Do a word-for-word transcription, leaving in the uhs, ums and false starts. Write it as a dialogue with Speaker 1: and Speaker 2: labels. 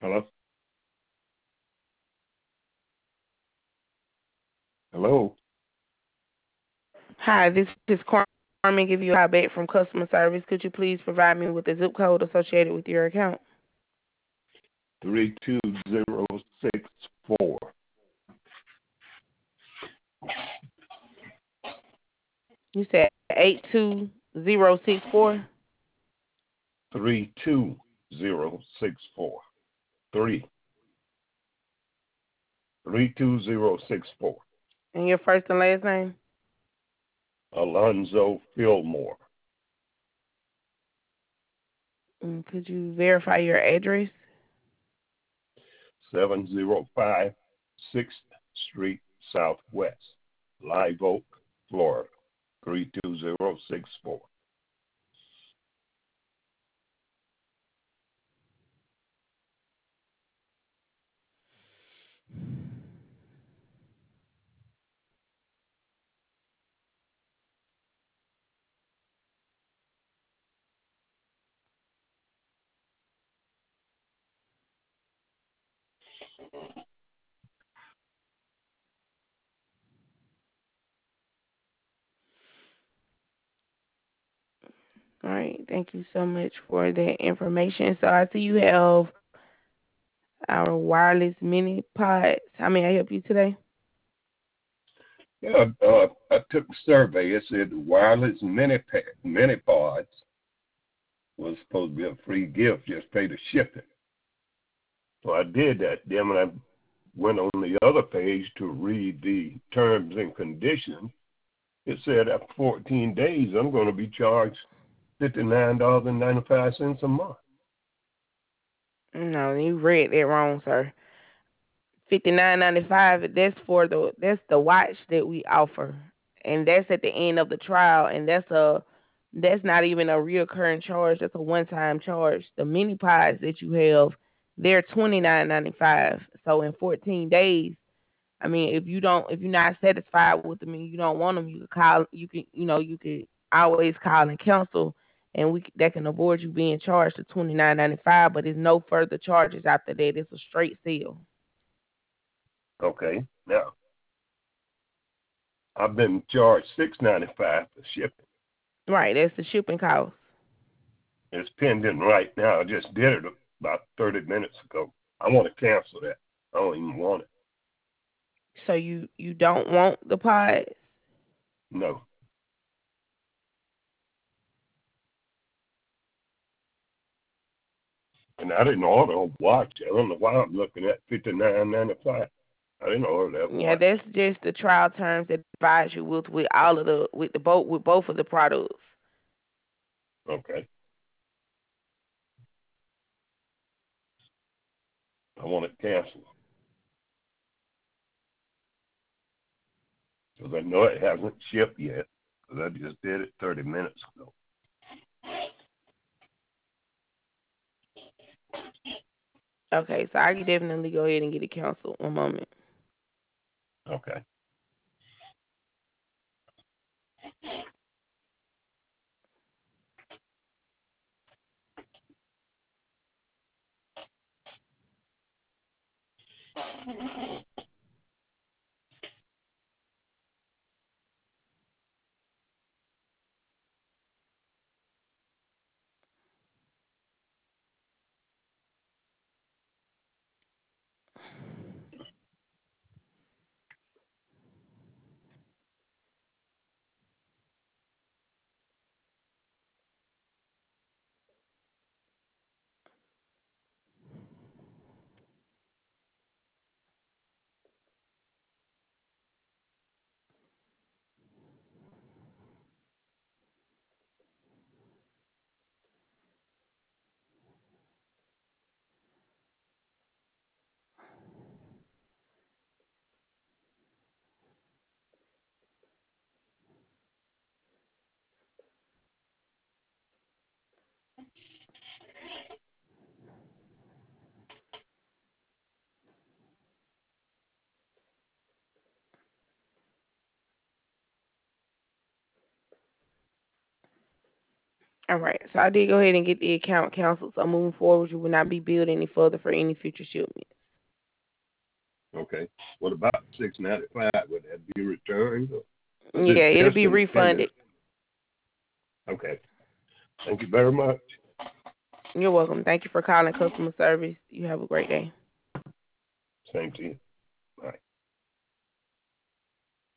Speaker 1: Hello? Hello?
Speaker 2: Hi, this is Carmen. Give you a call back from customer service. Could you please provide me with the zip code associated with your account?
Speaker 1: three two zero six four.
Speaker 2: You said eight two zero six four.
Speaker 1: three two zero six four. Three. three two zero six four.
Speaker 2: And your first and last name?
Speaker 1: Alonzo Fillmore.
Speaker 2: And could you verify your address?
Speaker 1: seven oh five sixth Street Southwest. Live Oak, Florida. three two zero six four.
Speaker 2: All right. Thank you so much for that information. So I see you have our wireless mini pods. How may I help you today?
Speaker 1: Yeah, uh, I took a survey. It said the wireless mini, mini pods was supposed to be a free gift, just pay the shipping. So I did that. Then when I went on the other page to read the terms and conditions, it said after fourteen days, I'm going to be charged fifty-nine dollars and ninety-five cents a month.
Speaker 2: No, you read that wrong, sir. Fifty nine ninety five. That's for the that's the watch that we offer, and that's at the end of the trial, and that's a that's not even a reoccurring charge. That's a one time charge. The mini pods that you have, they're twenty nine ninety five. So in fourteen days, I mean, if you don't, if you're not satisfied with them and you don't want them, you can call. You can, you know, you can always call and cancel, and we that can avoid you being charged to twenty nine ninety five. But there's no further charges after that. It's a straight sale.
Speaker 1: Okay, now I've been charged six ninety-five for shipping.
Speaker 2: Right, that's the shipping cost.
Speaker 1: It's pending right now. I just did it about thirty minutes ago. I want to cancel that. I don't even want it.
Speaker 2: So you you don't want the pods?
Speaker 1: No. And I didn't order a watch. I don't know why I'm looking at fifty-nine ninety-five. I didn't order that
Speaker 2: Yeah,
Speaker 1: watch.
Speaker 2: that's just the trial terms that provide you with with all of the with the both with both of the products.
Speaker 1: Okay. I want it canceled. Because I know it hasn't shipped yet. Because I just did it thirty minutes ago.
Speaker 2: Okay, so I can definitely go ahead and get it canceled. One moment.
Speaker 1: Okay.
Speaker 2: All right. So I did go ahead and get the account canceled. So moving forward, you will not be billed any further for any future shipments.
Speaker 1: Okay. What about six ninety five? Would that be returned? Or
Speaker 2: Yeah, it'll be
Speaker 1: pending?
Speaker 2: refunded.
Speaker 1: Okay. Thank you very much.
Speaker 2: You're welcome. Thank you for calling customer service. You have a great day.
Speaker 1: Same to you.